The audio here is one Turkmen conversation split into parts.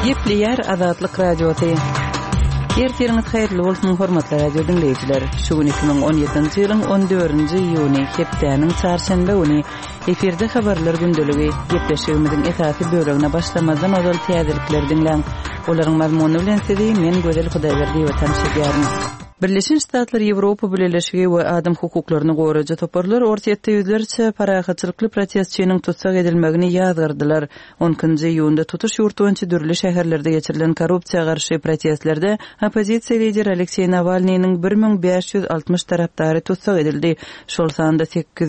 Gepleyer Azatlyk Radiosu. Ertiriniz hayırlı bolsun hormatly radio dinleyijiler. Şu gün 2017-nji ýylyň 14-nji iýuny hepdeniň çarşamba güni efirde habarlar gündöligi gepleşigimiziň esasy bölegine başlamazdan ozal täzelikler dinleň. Olaryň mazmuny bilen sizi men Gözel Hudaýberdi we tanışýaryn. Birleşen Ştatlar Ýewropa Birleşigi we adam hukuklaryny goraja toparlar ortaýatda ýüzlerçe paragatçylykly protestçiniň tutsak edilmegini ýazgyrdylar. 10-njy ýyłynda tutuş ýurtwynça dürli şäherlerde geçirilen korrupsiýa garşy protestlerde opozisiýa lideri Aleksey Navalnyň 1560 tarapdary tutsak edildi. Şol sanda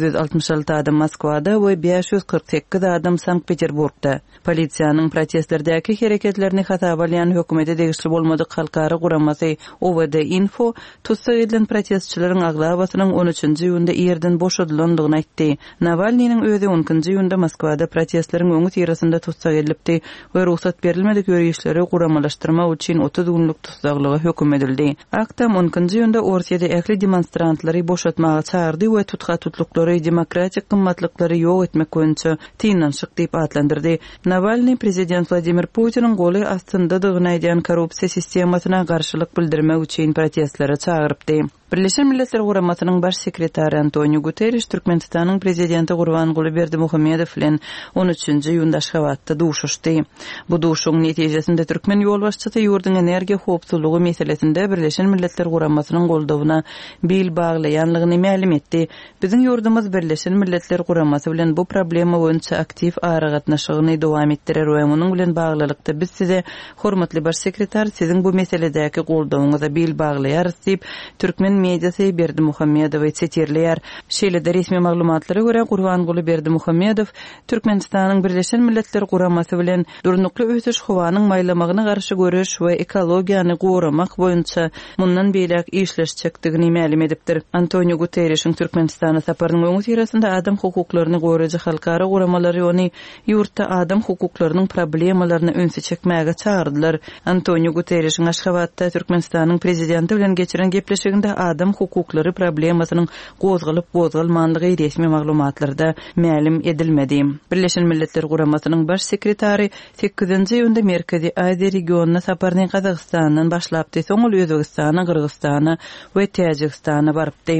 866 adam Moskwada we 548 adam Sankt-Peterburgda. Polisiýanyň protestlerdäki hereketlerini hasaba alýan hökümete degişli bolmadyk halkara guramasy OVD Info tutsak edilen protestçilerin aglabasynyň 13-nji ýyłynda ýerden boşadylandygyny aýtdy. Navalnyň özi 10-njy ýyłynda Moskwada protestleriň öňü tirasynda tutsak edilipdi we ruhsat berilmedik ýörüşleri guramalaşdyrmak üçin 30 günlük tutsaklyga höküm edildi. Aktam 10-njy ýyłynda ortaýada ähli demonstrantlary boşatmaga çağırdy we tutga tutluklary demokratik gymmatlyklary ýok etmek boýunça tynanşyk diýip adlandyrdy. Navalny prezident Vladimir Putiniň goly astyndadygyny aýdan korrupsiýa sistemasyna garşylyk bildirmek üçin protestlere çağırıpdy. Birleşen Milletler Guramasynyň baş sekretary Antonio Guterres Türkmenistanyň prezidenti Gurbanguly Berdimuhammedow bilen 13-nji ýyłynda Aşgabatda duşuşdy. Bu duşuň netijesinde türkmen ýolbaşçysy ýurdun energiýa howpsuzlygy meselesinde Birleşen Milletler Guramasynyň goldawyna bil baglaýanlygyny ma'lum etdi. Biziň ýurdumyz Birleşen Milletler Guramasy bilen bu problema boýunça aktiv aragatnaşygyny dowam etdirer we munyň bilen baglylykda biz size hormatly baş sekretar siziň bu meseledäki goldawyňyza bil baglaýarys diýip türkmen mediasy Berdimuhammedow çetirleýär. Şeýle resmi maglumatlara görä Gurbanguly Berdimuhammedow Türkmenistanyň Birleşen Milletler Guramasy bilen durnukly ösüş howanyň maýlamagyna garşy görüş we ekologiýany goramak boýunça mundan beýlek işleşjekdigini ma'lum edipdir. Antonio Guterresiň Türkmenistana saparynyň öňü tirasynda adam hukuklaryny goraja halkara goramalary ony ýurtda adam hukuklarynyň problemalaryny öňe çekmäge çağırdylar. Antonio Guterresiň Aşgabatda Türkmenistanyň prezidenti bilen geçiren gepleşiginde adam hukuklary problemasynyň gozgalyp-gozgalmanlygy resmi maglumatlarda ma'lum edilmedi. Birleşen Milletler Guramasynyň baş sekretary 8-nji ýyłynda Merkezi Aziýa regionuna saparyny Kazakstandan başlapdy. Soňul Özbegistana, Kyrgyzstana we Täjikistana barypdy.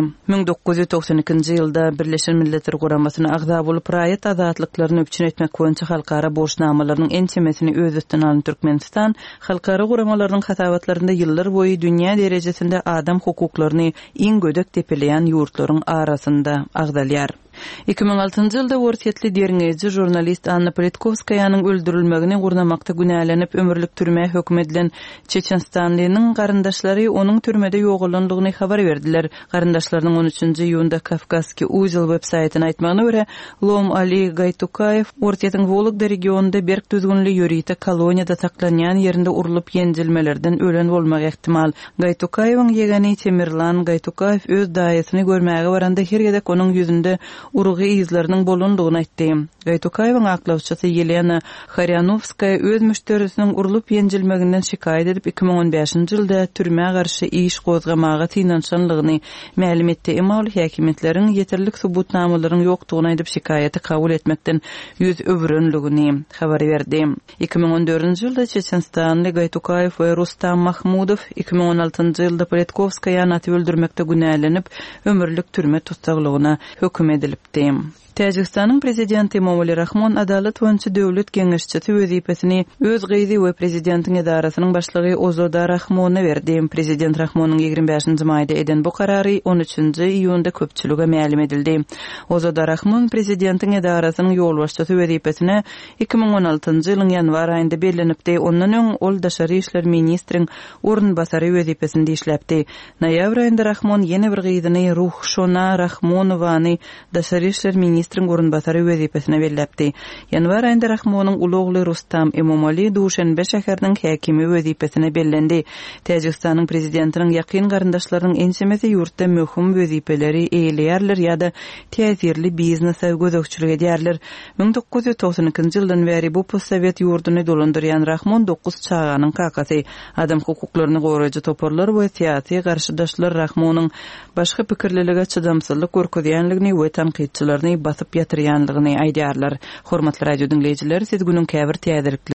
1992-nji ýylda Birleşen Milletler Guramasyna agza bolup raýat azatlyklaryny öpçün etmek boýunça halkara boşnamalarynyň ençemesini öz üstüne alan Türkmenistan halkara guramalarynyň hatabatlarynda ýyllar boýy dünýä derejesinde adam hukuklaryny iň gödek tepeleýän ýurtlaryň arasynda agdalýar. 2006-njy ýylda ortaýatly derňeji jurnalist Anna Politkovskaýanyň öldürilmegini gurnamakda günälenip ömürlük türme hökm edilen Çeçenstanlynyň garyndaşlary onuň türmede ýogulandygyny habar berdiler. Garyndaşlarynyň 13-nji ýyłynda Kafkaski Uzel websaýtyna aýtmagyna görä, Lom Ali Gaytukayew ortaýatyň Vologda regionunda berk düzgünli ýörite koloniýada saklanýan ýerinde urulup ýenjilmelerden ölen bolmak ähtimal. Gaytukayewiň ýegani Temirlan Gaytukayew öz daýasyny görmäge baranda her ýerdek onuň ýüzünde urugy izleriniň bolundygyny aýtdy. Gaytukayewiň aklawçysy Yelena Kharyanovskaya öz müşterisiniň urulup ýenjilmeginden şikaýet edip 2015-nji ýylda türme garşy iş gozgamaga tynanşanlygyny ma'lum etdi. Emma häkimetleriň ýeterlik subutnamalaryň ýokdugyny aýdyp şikaýeti kabul etmekden ýüz öwrenligini habar berdi. 2014-nji ýylda Çeçenstanly Gaytukayew we Rustam Mahmudow 2016-njy ýylda Politkovskaýany atyp öldürmekde günälenip ömürlük türme tutsaklygyna höküm edilipdi. Täjikistanyň prezidenti Emomali Rahmon adalet boýunça döwlet geňeşçisi wezipesini öz gyzy we prezidentiň edarasynyň başlygy Ozoda Rahmona berdi. Prezident Rahmonyň 25-nji maýda eden bu karary 13-nji iýunda köpçülüge ma'lum edildi. Ozoda Rahmon prezidentiň edarasynyň ýolbaşçysy wezipesine 2016-njy ýylyň ýanwar aýynda bellenipdi. Ondan öň ol daşary işler ministriň ornbasary wezipesinde işläpdi. Noýabr aýynda Rahmon ýene bir gyzyny Ruhshona Rahmonowany daşary işler ministriň ornbasary wezipesine belläpdi. Ýanwar aýynda Rahmonyň ulugly Rustam Emomali Duşanbe şäheriniň häkimi wezipesine bellendi. Täjikistanyň prezidentiniň ýakyn garyndaşlarynyň ençemesi ýurtda möhüm wezipeleri eýleýärler ýa-da täsirli biznesa gözükçülük edýärler. 1992-nji ýyldan beri bu postsovet ýurduny dolandyrýan Rahmon 9 çağanyň kakasy. Adam hukuklaryny goraja toparlar we syýasy garşydaşlar Rahmonyň başga pikirliligi çydamsızlyk görkezýänligini we tanqidçilerini basyp ýatyrýanlygyny aýdýarlar. Hormatly radio dinleýijiler, siz günüň käbir täzelikleri